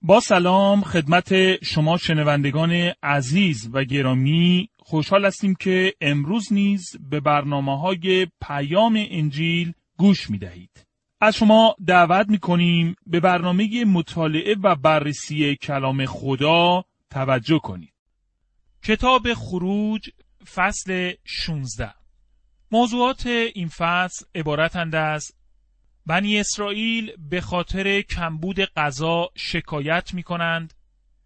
با سلام خدمت شما شنوندگان عزیز و گرامی، خوشحال هستیم که امروز نیز به برنامه‌های پیام انجیل گوش می‌دهید. از شما دعوت می‌کنیم به برنامه مطالعه و بررسی کلام خدا توجه کنید. کتاب خروج فصل 16. موضوعات این فصل عبارتند از بنی اسرائیل به خاطر کمبود غذا شکایت می کنند،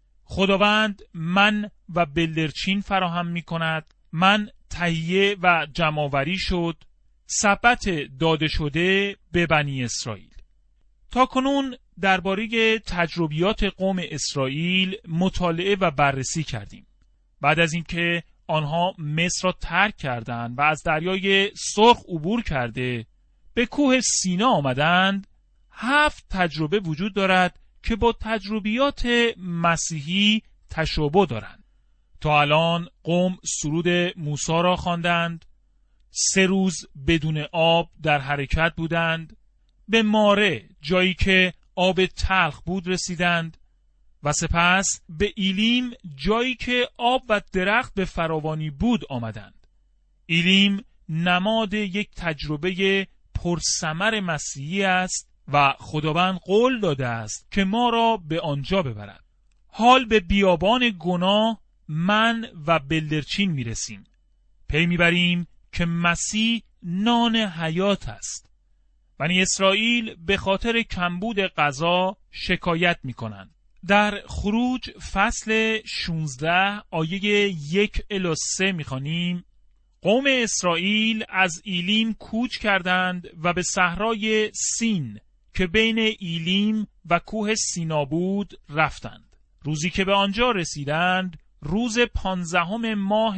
خداوند من و بلدرچین فراهم می کند، من تهیه و جمع‌آوری شد، سبت داده شده به بنی اسرائیل. تا کنون درباره تجربیات قوم اسرائیل مطالعه و بررسی کردیم. بعد از اینکه آنها مصر را ترک کردند و از دریای سرخ عبور کرده به کوه سینا آمدند، 7 تجربه وجود دارد که با تجربیات مسیحی تشابه دارند. تا الان قوم سرود موسی را خواندند، 3 روز بدون آب در حرکت بودند، به ماره جایی که آب تلخ بود رسیدند و سپس به ایلیم جایی که آب و درخت به فراوانی بود آمدند. ایلیم نماد یک تجربه پرثمر مسیحی است و خداوند قول داده است که ما را به آنجا ببرد. حال به بیابان گناه من و بلدرچین میرسیم. پی میبریم که مسیح نان حیات است. بنی اسرائیل به خاطر کمبود غذا شکایت میکنند. در خروج فصل 16 آیه 1 الی 3 میخوانیم: قوم اسرائیل از ایلیم کوچ کردند و به صحرای سین که بین ایلیم و کوه سینا بود رفتند. روزی که به آنجا رسیدند روز 15 ماه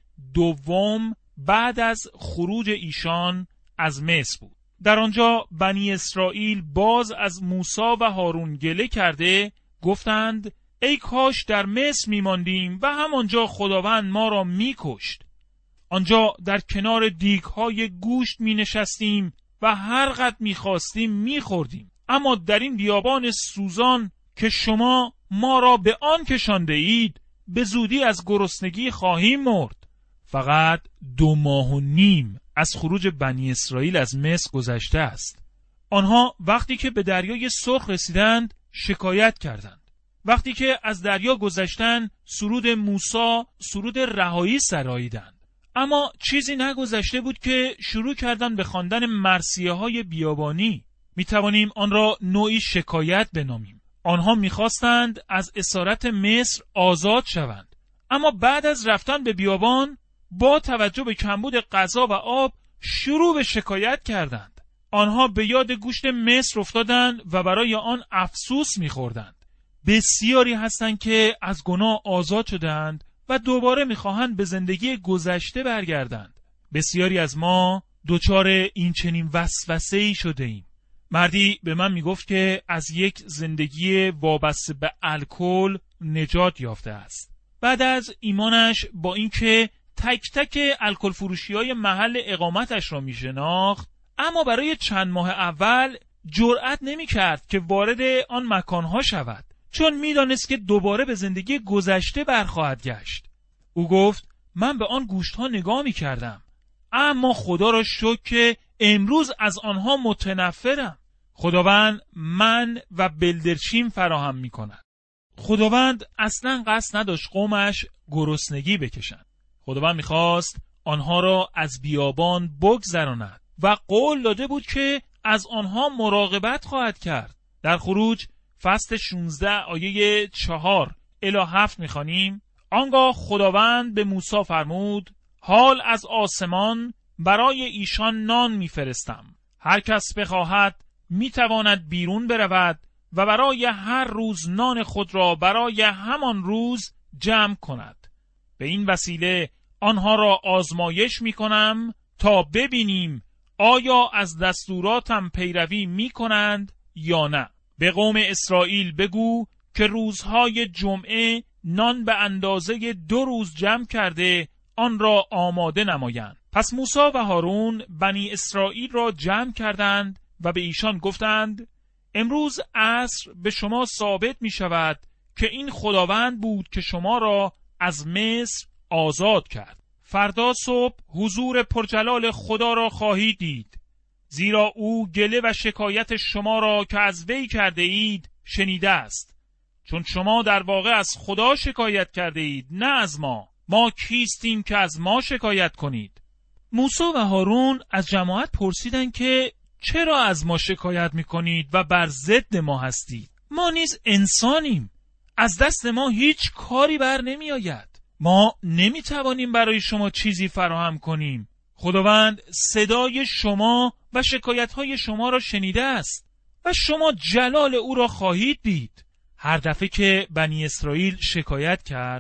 دوم بعد از خروج ایشان از مصر بود. در آنجا بنی اسرائیل باز از موسی و هارون گله کرده گفتند ای کاش در مصر میماندیم و همانجا خداوند ما را میکشت. آنجا در کنار دیگ‌های گوشت می نشستیم و هر قدر می خواستیم می خوردیم. اما در این بیابان سوزان که شما ما را به آن کشانده اید به زودی از گرسنگی خواهیم مرد. فقط 2 ماه و نیم از خروج بنی اسرائیل از مصر گذشته است. آنها وقتی که به دریای سرخ رسیدند شکایت کردند. وقتی که از دریا گذشتند سرود موسی، سرود رهایی سراییدند. اما چیزی نگذشته بود که شروع کردن به خواندن مرثیه های بیابانی. می توانیم آن را نوعی شکایت بنامیم. آنها می خواستند از اسارت مصر آزاد شوند. اما بعد از رفتن به بیابان با توجه به کمبود غذا و آب شروع به شکایت کردند. آنها به یاد گوشت مصر افتادند و برای آن افسوس می خوردند. بسیاری هستند که از گناه آزاد شدند و دوباره میخواهند به زندگی گذشته برگردند. بسیاری از ما دچار این چنین وسوسه‌ای شده ایم. مردی به من میگفت که از یک زندگی وابسته به الکل نجات یافته است. بعد از ایمانش با اینکه تک تک الکل فروشی‌های محل اقامتش را میشناخت، اما برای چند ماه اول جرأت نمی‌کرد که وارد آن مکانها شود، چون میدانست که دوباره به زندگی گذشته برخواهد گشت. او گفت من به آن گوشت‌ها نگاه می‌کردم، اما خدا را شکر که امروز از آنها متنفرم. خداوند من و بلدرچین فراهم می‌کند. خداوند اصلاً قصد نداشت قومش گرسنگی بکشند. خداوند می‌خواست آنها را از بیابان بگذراند و قول داده بود که از آنها مراقبت خواهد کرد. در خروج فصل 16 آیه 4 الی 7 می‌خوانیم: آنگاه خداوند به موسی فرمود حال از آسمان برای ایشان نان می‌فرستم. هر کس بخواهد می‌تواند بیرون برود و برای هر روز نان خود را برای همان روز جمع کند. به این وسیله آنها را آزمایش می‌کنم تا ببینیم آیا از دستوراتم پیروی می‌کنند یا نه. به قوم اسرائیل بگو که روزهای جمعه نان به اندازه 2 روز جمع کرده آن را آماده نمایند. پس موسی و هارون بنی اسرائیل را جمع کردند و به ایشان گفتند امروز عصر به شما ثابت می شود که این خداوند بود که شما را از مصر آزاد کرد. فردا صبح حضور پرجلال خدا را خواهید دید، زیرا او گله و شکایت شما را که از وی کرده اید شنیده است. چون شما در واقع از خدا شکایت کرده اید، نه از ما. ما کیستیم که از ما شکایت کنید؟ موسی و هارون از جماعت پرسیدند که چرا از ما شکایت میکنید و بر ضد ما هستید؟ ما نیز انسانیم. از دست ما هیچ کاری بر نمی آید. ما نمی توانیم برای شما چیزی فراهم کنیم. خداوند صدای شما و شکایت‌های شما را شنیده است و شما جلال او را خواهید دید. هر دفعه که بنی اسرائیل شکایت کرد،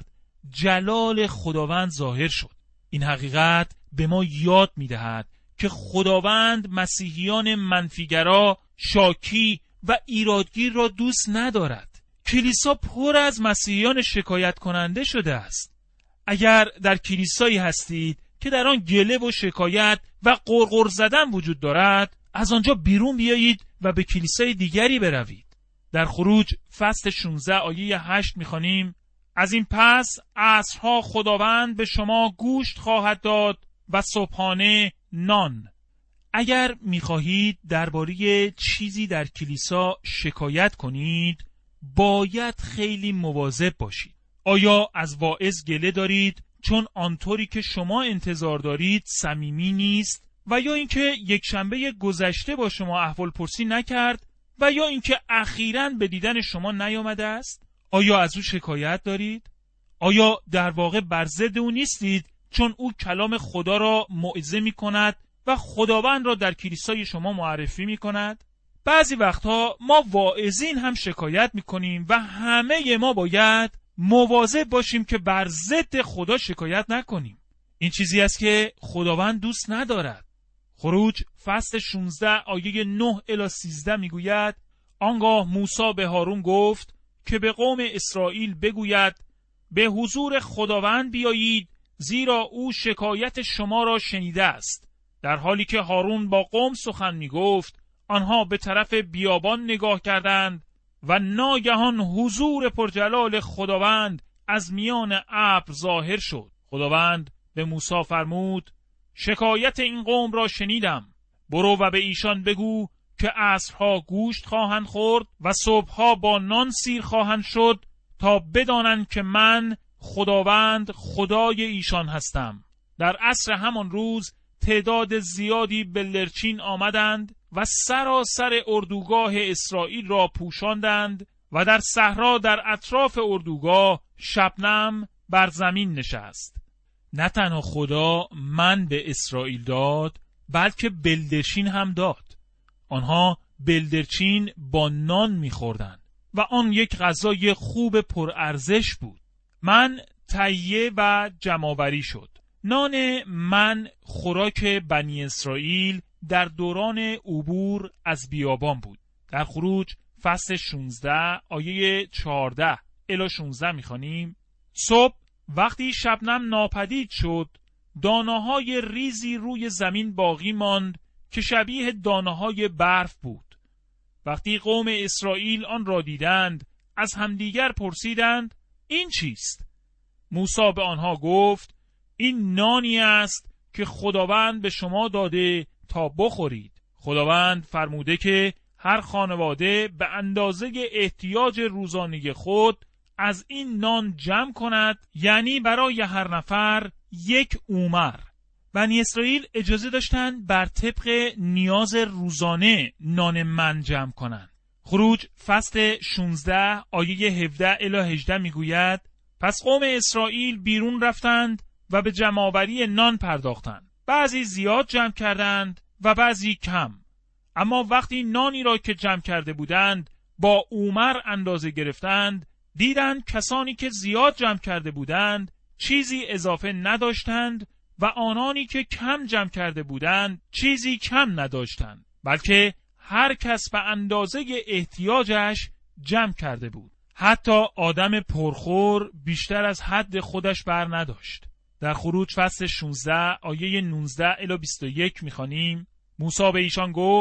جلال خداوند ظاهر شد. این حقیقت به ما یاد می‌دهد که خداوند مسیحیان منفیگرا، شاکی و ایرادگیر را دوست ندارد. کلیسا پر از مسیحیان شکایت کننده شده است. اگر در کلیسایی هستید که در آن گله و شکایت و غرغر زدن وجود دارد، از آنجا بیرون بیایید و به کلیسای دیگری بروید. در خروج فصل 16 آیه 8 می‌خوانیم: از این پس عصرها خداوند به شما گوشت خواهد داد و صبحانه نان. اگر می‌خواهید درباره چیزی در کلیسا شکایت کنید، باید خیلی مواظب باشید. آیا از واعظ گله دارید چون آنطوری که شما انتظار دارید صمیمی نیست، و یا اینکه یک شنبه گذشته با شما احوال پرسی نکرد، و یا اینکه اخیراً به دیدن شما نیامده است؟ آیا از او شکایت دارید؟ آیا در واقع بر ضد او نیستید چون او کلام خدا را موعظه می کند و خداوند را در کلیسای شما معرفی می کند؟ بعضی وقتها ما واعظین هم شکایت می کنیم و همه ما باید مواظب باشیم که بر ضد خدا شکایت نکنیم. این چیزی است که خداوند دوست ندارد. خروج فصل 16 آیه 9 الی 13 میگوید: آنگاه موسی به هارون گفت که به قوم اسرائیل بگوید به حضور خداوند بیایید، زیرا او شکایت شما را شنیده است. در حالی که هارون با قوم سخن میگفت، آنها به طرف بیابان نگاه کردند و ناگهان حضور پرجلال خداوند از میان ابر ظاهر شد. خداوند به موسی فرمود: شکایت این قوم را شنیدم. برو و به ایشان بگو که عصرها گوشت خواهند خورد و صبحها با نان سیر خواهند شد، تا بدانند که من خداوند خدای ایشان هستم. در عصر همان روز تعداد زیادی بلدرچین آمدند و سراسر اردوگاه اسرائیل را پوشاندند و در صحرا در اطراف اردوگاه شبنم بر زمین نشست. نه تنها خدا من به اسرائیل داد، بلکه بلدرچین هم داد. آنها بلدرچین با نان می‌خوردند و آن یک غذای خوب پرارزش بود. من تهیه و جمع‌آوری شد. نان من خوراک بنی اسرائیل در دوران عبور از بیابان بود. در خروج فصل 16 آیه 14 الی 16 می‌خوانیم: صبح وقتی شبنم ناپدید شد، دانه‌های ریزی روی زمین باقی ماند که شبیه دانه‌های برف بود. وقتی قوم اسرائیل آن را دیدند، از همدیگر پرسیدند: این چیست؟ موسی به آنها گفت: این نانی است که خداوند به شما داده تا بخورید. خداوند فرموده که هر خانواده به اندازه احتیاج روزانه خود از این نان جمع کند، یعنی برای هر نفر 1 اومر. بنی اسرائیل اجازه داشتند بر طبق نیاز روزانه نان من جمع کنند. خروج فصل 16 آیه 17 الی 18 میگوید: پس قوم اسرائیل بیرون رفتند و به جمع‌آوری نان پرداختند. بعضی زیاد جمع کردند و بعضی کم. اما وقتی نانی را که جمع کرده بودند با اومر اندازه گرفتند، دیدند کسانی که زیاد جمع کرده بودند چیزی اضافه نداشتند و آنانی که کم جمع کرده بودند چیزی کم نداشتند، بلکه هر کس به اندازه احتیاجش جمع کرده بود. حتی آدم پرخور بیشتر از حد خودش بر نداشت. در خروج فصل 16 آیه 19 الی 21 میخوانیم: موسی به ایشان گفت: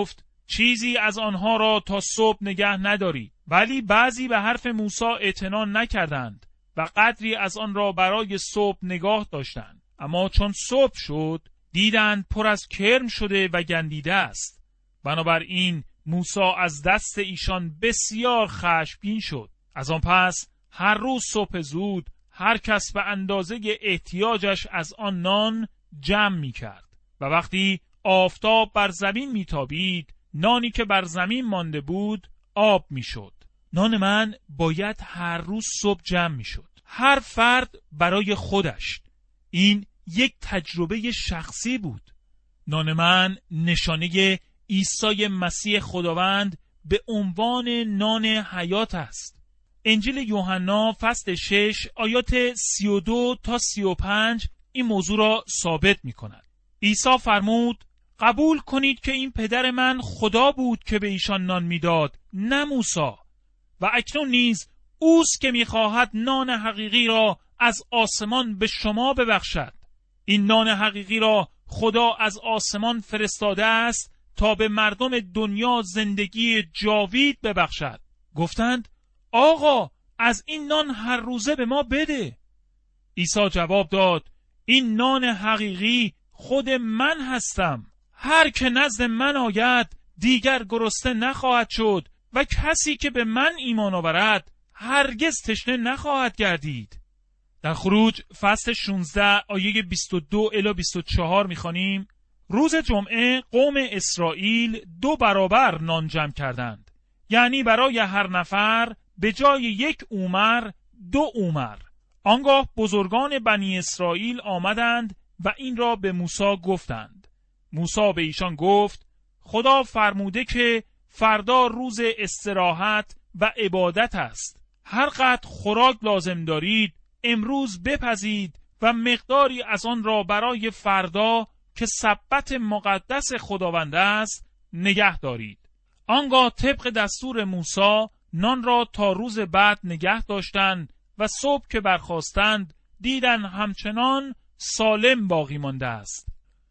چیزی از آنها را تا صبح نگه نداری. ولی بعضی به حرف موسی اعتنا نکردند و قدری از آن را برای صبح نگاه داشتند. اما چون صبح شد دیدند پر از کرم شده و گندیده است. بنابراین موسی از دست ایشان بسیار خشمگین شد. از آن پس هر روز صبح زود هر کس به اندازه احتیاجش از آن نان جمع می کرد و وقتی آفتاب بر زمین می تابید نانی که بر زمین مانده بود آب می شد. نان من باید هر روز صبح جمع می شد. هر فرد برای خودش. این یک تجربه شخصی بود. نان من نشانه عیسی مسیح خداوند به عنوان نان حیات است. انجیل یوحنا فصل 6 آیات 32 تا 35 این موضوع را ثابت می کند. عیسی فرمود قبول کنید که این پدر من خدا بود که به ایشان نان میداد، نه موسی. و اکنون نیز اوست که میخواهد نان حقیقی را از آسمان به شما ببخشد. این نان حقیقی را خدا از آسمان فرستاده است تا به مردم دنیا زندگی جاوید ببخشد. گفتند آقا از این نان هر روزه به ما بده. عیسی جواب داد این نان حقیقی خود من هستم. هر که نزد من آید دیگر گرسنه نخواهد شد و کسی که به من ایمان آورد هرگز تشنه نخواهد گردید. در خروج فصل 16 آیه 22 الی 24 می‌خوانیم روز جمعه قوم اسرائیل 2 برابر نان جمع کردند، یعنی برای هر نفر به جای 1 اومر 2 اومر. آنگاه بزرگان بنی اسرائیل آمدند و این را به موسی گفتند. موسی به ایشان گفت خدا فرموده که فردا روز استراحت و عبادت است. هر قدر خوراک لازم دارید امروز بپزید و مقداری از آن را برای فردا که سبت مقدس خداوند است نگه دارید. آنگاه طبق دستور موسی نان را تا روز بعد نگه داشتند و صبح که برخاستند دیدن همچنان سالم باقی مانده است.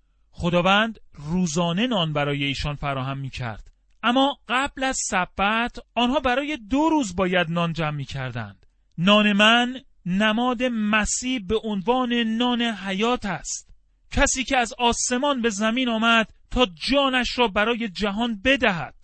خداوند روزانه نان برای ایشان فراهم می کرد، اما قبل از سبت آنها برای 2 روز باید نان جمع می کردند. نان من نماد مسیح به عنوان نان حیات است. کسی که از آسمان به زمین آمد تا جانش را برای جهان بدهد.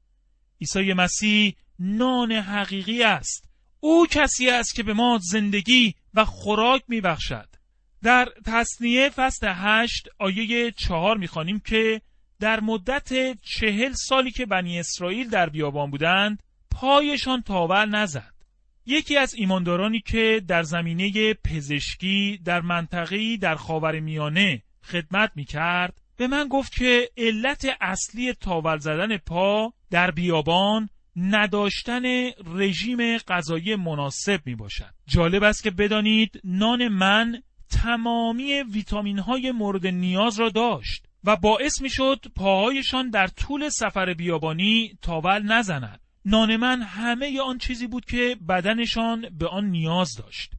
عیسی مسیح نان حقیقی است. او کسی است که به ما زندگی و خوراک می بخشد. در تثنیه فصل 8 آیه 4 می‌خوانیم که در مدت 40 سالی که بنی اسرائیل در بیابان بودند پایشان تاول نزد. یکی از ایماندارانی که در زمینه پزشکی در منطقه‌ای در خاورمیانه خدمت می‌کرد به من گفت که علت اصلی تاول زدن پا در بیابان نداشتن رژیم غذایی مناسب میباشد. جالب است که بدانید نان من تمامی ویتامین‌های مورد نیاز را داشت و باعث میشد پاهایشان در طول سفر بیابانی تاول نزند. نان من همه آن چیزی بود که بدنشان به آن نیاز داشت.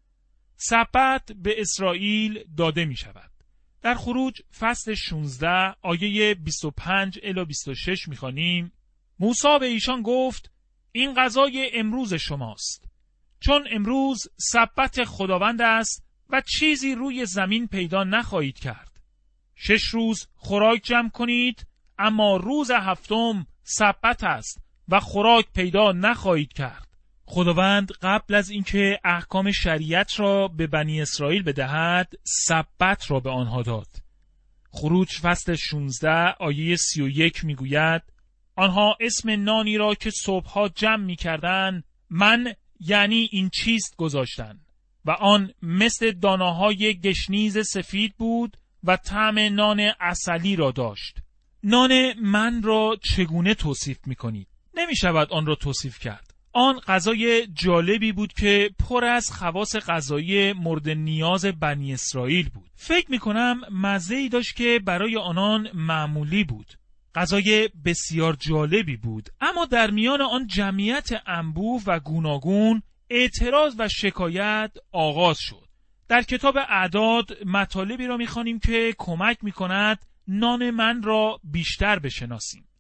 سبت به اسرائیل داده می شود. در خروج فصل 16 آیه 25 الی 26 می خوانیم موسی به ایشان گفت این غذای امروز شماست، چون امروز سبت خداوند است و چیزی روی زمین پیدا نخواهید کرد. 6 روز خوراک جمع کنید، اما روز 7 سبت است و خوراک پیدا نخواهید کرد. خداوند قبل از اینکه احکام شریعت را به بنی اسرائیل بدهد سبت را به آنها داد. خروج فصل 16 آیه 31 میگوید آنها اسم نانی را که صبحها جمع میکردند من یعنی این چیست گذاشتند و آن مثل دانه‌های گشنیز سفید بود و طعم نان عسلی را داشت. نان من را چگونه توصیف میکنید؟ نمی شود آن را توصیف کرد. آن غذای جالبی بود که پر از خواص غذایی مورد نیاز بنی اسرائیل بود. فکر میکنم مزه‌ای داشت که برای آنان معمولی بود. غذای بسیار جالبی بود، اما در میان آن جمعیت انبوه و گوناگون اعتراض و شکایت آغاز شد. در کتاب اعداد مطالبی را میخوانیم که کمک میکند نان من را بیشتر بشناسیم.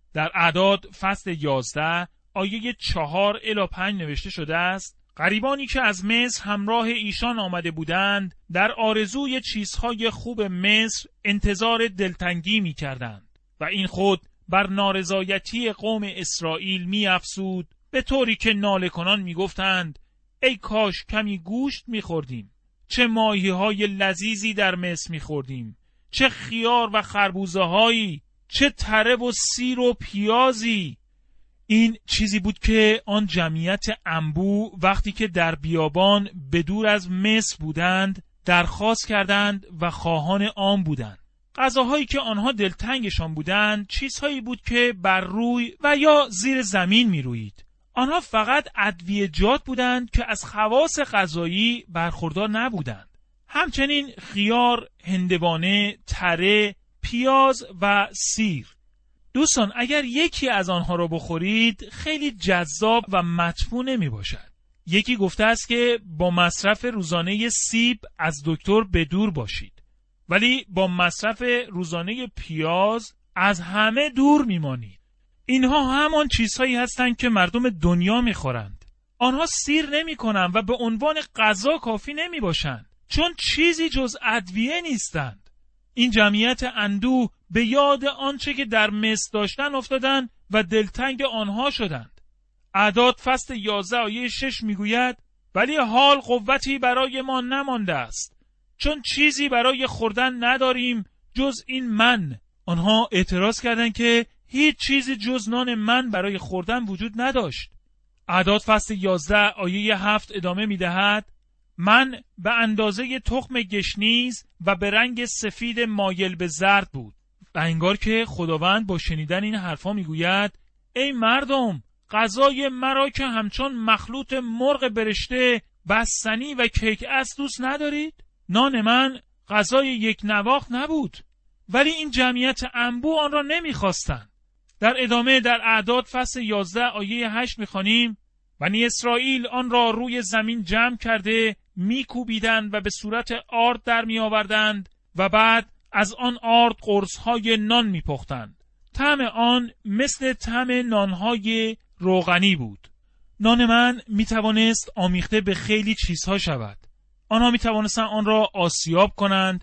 در اعداد فصل 11 آیه 4 الی 5 نوشته شده است: غریبانی که از مصر همراه ایشان آمده بودند در آرزوی چیزهای خوب مصر انتظار دلتنگی می کردند و این خود بر نارضایتی قوم اسرائیل می افزود، به طوری که ناله کنان می گفتند ای کاش کمی گوشت می خوردیم، چه ماهی های لذیذی در مصر می خوردیم، چه خیار و خربوزه هایی، چه تره و سیر و پیازی. این چیزی بود که آن جمعیت انبوه وقتی که در بیابان به دور از مصر بودند درخواست کردند و خواهان آن بودند. غذاهایی که آنها دلتنگشان بودند چیزهایی بود که بر روی و یا زیر زمین می روید. آنها فقط ادویه‌جات بودند که از خواص غذایی برخوردار نبودند. همچنین خیار، هندوانه، تره، پیاز و سیر. دوستان، اگر یکی از آنها را بخورید خیلی جذاب و مدفوع نمی باشد. یکی گفته است که با مصرف روزانه سیب از دکتر به دور باشید، ولی با مصرف روزانه پیاز از همه دور میمانید. اینها همان چیزهایی هستند که مردم دنیا میخورند. آنها سیر نمی کنند و به عنوان غذا کافی نمی باشند، چون چیزی جز ادویه نیستند. این جمعیت اندوه به یاد آنچه که در مصر داشتن افتادند و دلتنگ آنها شدند. اعداد فصل 11 آیه 6 میگوید ولی حال قوتی برای ما نمانده است، چون چیزی برای خوردن نداریم جز این من. آنها اعتراض کردند که هیچ چیزی جز نان من برای خوردن وجود نداشت. اعداد فصل 11 آیه 7 ادامه میدهد من به اندازه تخم گشنیز و به رنگ سفید مایل به زرد بود. و انگار که خداوند با شنیدن این حرفا میگوید ای مردم، غذای مرا که همچون مخلوط مرغ برشته، بستنی و کیک است دوست ندارید؟ نان من غذای یک نواخت نبود، ولی این جمعیت انبوه آن را نمیخواستند. در ادامه در اعداد فصل 11 آیه 8 میخوانیم بنی اسرائیل آن را روی زمین جمع کرده میکوبیدند و به صورت آرد در میآوردند و بعد از آن آرد قرصهای نان میپختند. طعم آن مثل طعم نانهای روغنی بود. نان من میتوانست آمیخته به خیلی چیزها شود. آنها میتوانستند آن را آسیاب کنند،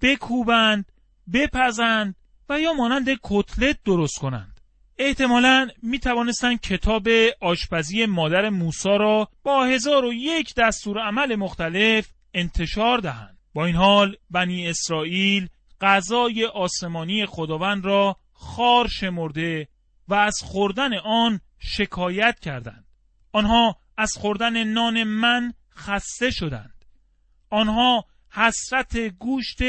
بکوبند، بپزند و یا مانند کتلت درست کنند. احتمالاً میتوانستند کتاب آشپزی مادر موسی را با 1001 دستور عمل مختلف انتشار دهند. با این حال بنی اسرائیل غذای آسمانی خداوند را خوار شمرده و از خوردن آن شکایت کردند. آنها از خوردن نان من خسته شدند. آنها حسرت گوشت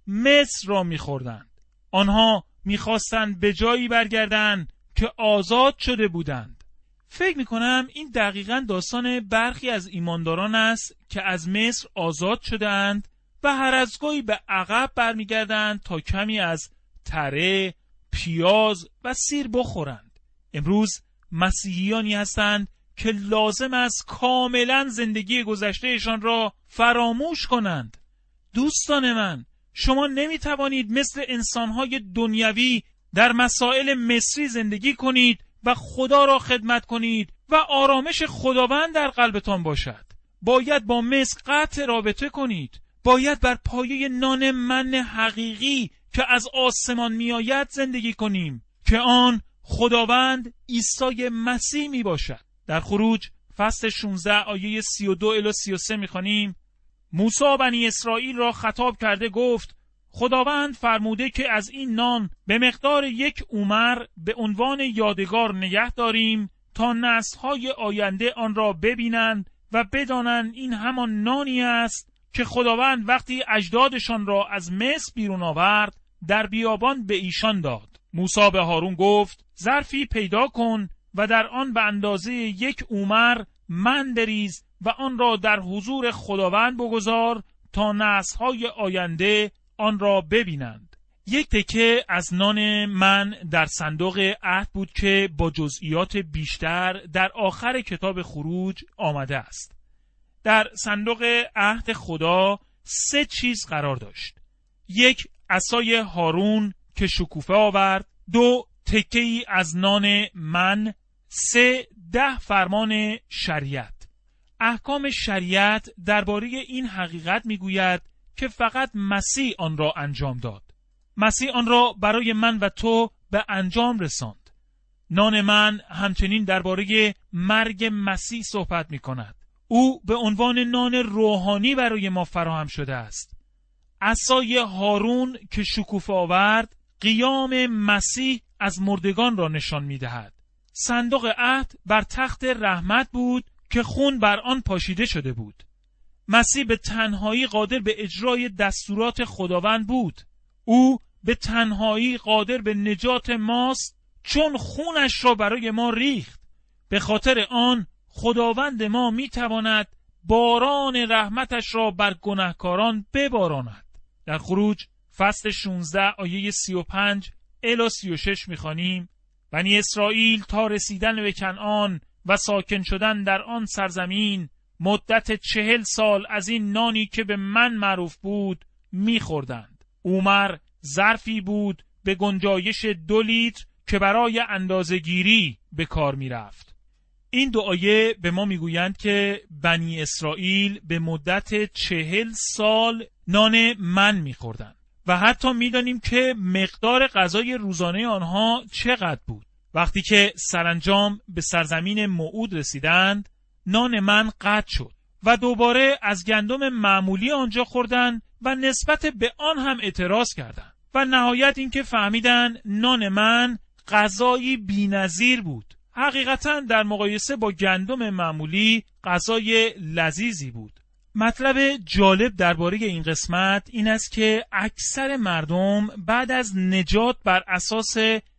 مصر را می‌خوردند. آنها می‌خواستند به جایی برگردند که آزاد شده بودند. فکر می‌کنم این دقیقاً داستان برخی از ایمانداران است که از مصر آزاد شدند و هر از گاهی به عقب برمیگردند تا کمی از تره، پیاز و سیر بخورند. امروز مسیحیانی هستند که لازم است کاملا زندگی گذشتهشان را فراموش کنند. دوستان من، شما نمیتوانید مثل انسانهای دنیوی در مسائل مصری زندگی کنید و خدا را خدمت کنید و آرامش خداوند در قلبتان باشد. باید با مصر قطع رابطه کنید. باید بر پایه نان من حقیقی که از آسمان میآید زندگی کنیم که آن خداوند عیسی مسیح می باشد. در خروج فصل 16 آیه 32 الی 33 میخوانیم موسی بنی اسرائیل را خطاب کرده گفت خداوند فرموده که از این نان به مقدار 1 اومر به عنوان یادگار نگه داریم تا نسل‌های آینده آن را ببینند و بدانند این همان نانی است که خداوند وقتی اجدادشان را از مصر بیرون آورد در بیابان به ایشان داد. موسی به هارون گفت ظرفی پیدا کن و در آن به اندازه 1 اومر من بریز و آن را در حضور خداوند بگذار تا نسل‌های آینده آن را ببینند. یک تکه از نان من در صندوق عهد بود که با جزئیات بیشتر در آخر کتاب خروج آمده است. در صندوق عهد خدا 3 چیز قرار داشت. 1 عصای هارون که شکوفه آورد، 2 تکه‌ای از نان من، 10 فرمان شریعت. احکام شریعت درباره این حقیقت میگوید که فقط مسیح آن را انجام داد. مسیح آن را برای من و تو به انجام رساند. نان من همچنین درباره مرگ مسیح صحبت می کند. او به عنوان نان روحانی برای ما فراهم شده است. عصای هارون که شکوفه آورد، قیام مسیح از مردگان را نشان می دهد. صندوق عهد بر تخت رحمت بود که خون بر آن پاشیده شده بود. مسیح به تنهایی قادر به اجرای دستورات خداوند بود. او به تنهایی قادر به نجات ماست، چون خونش را برای ما ریخت. به خاطر آن خداوند ما می تواند باران رحمتش را بر گناهکاران بباراند. در خروج فصل 16 آیه 35 الی 36 می خوانیم: بنی اسرائیل تا رسیدن به کنعان و ساکن شدن در آن سرزمین مدت 40 سال از این نانی که به من معروف بود می خوردند. اومر ظرفی بود به گنجایش 2 لیتر که برای اندازه‌گیری به کار می رفت. این 2 آیه به ما می گویند که بنی اسرائیل به مدت 40 سال نان من می خوردند و حتی می دانیم که مقدار غذای روزانه آنها چقدر بود. وقتی که سرانجام به سرزمین موعود رسیدند، نان من قطع شد و دوباره از گندم معمولی آنجا خوردند و نسبت به آن هم اعتراض کردند و نهایت اینکه فهمیدن نان من غذایی بی‌نظیر بود. حقیقتاً در مقایسه با گندم معمولی غذای لذیذی بود. مطلب جالب درباره این قسمت این است که اکثر مردم بعد از نجات بر اساس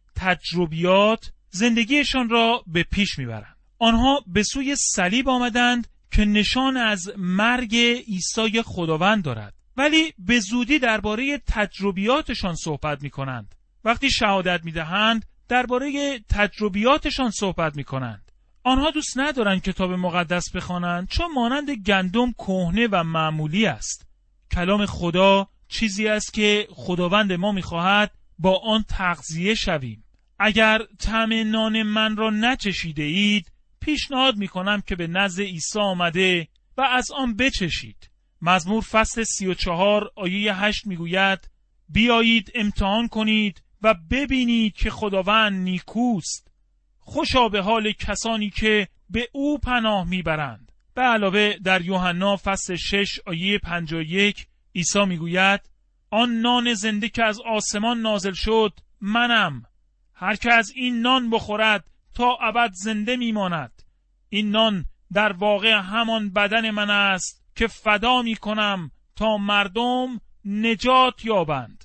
تجربیات زندگیشان را به پیش میبرند. آنها به سوی صلیب آمدند که نشان از مرگ عیسی خداوند دارد، ولی به زودی درباره تجربیاتشان صحبت میکنند. وقتی شهادت میدهند درباره تجربیاتشان صحبت میکنند. آنها دوست ندارند کتاب مقدس بخوانند چون مانند گندم کهنه و معمولی است. کلام خدا چیزی است که خداوند ما میخواهد با آن تغذیه شویم. اگر طعم نان من را نچشیده اید، پیشنهاد میکنم که به نزد عیسی آمده و از آن بچشید. مزمور فصل 34 آیه 8 میگوید: بیایید امتحان کنید و ببینید که خداوند نیکوست. خوشا به حال کسانی که به او پناه میبرند. به علاوه در یوحنا فصل 6 آیه 51 عیسی میگوید: آن نان زنده که از آسمان نازل شد منم. هر که از این نان بخورد تا ابد زنده میماند. این نان در واقع همان بدن من است که فدا میکنم تا مردم نجات یابند.